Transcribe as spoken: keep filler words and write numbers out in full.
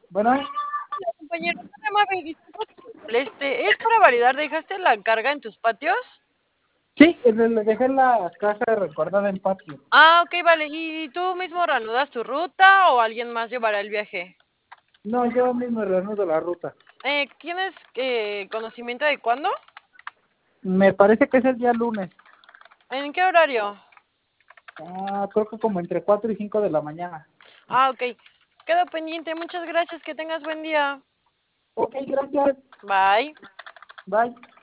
Bueno, Compañero, nada más me disculpa que te moleste. ¿Es para validar? ¿Dejaste la carga en tus patios? sí, le, le dejé la caja resguardada en patio. Ah, ok, vale. ¿Y tú mismo reanudas tu ruta o alguien más llevará el viaje? No, yo mismo reanudo la ruta. Eh, ¿tienes eh, conocimiento de cuándo? Me parece que es el día lunes. ¿En qué horario? Ah, creo que como entre cuatro y cinco de la mañana. Ah, ok. Quedo pendiente. Muchas gracias. Que tengas buen día. Ok, gracias. Bye. Bye.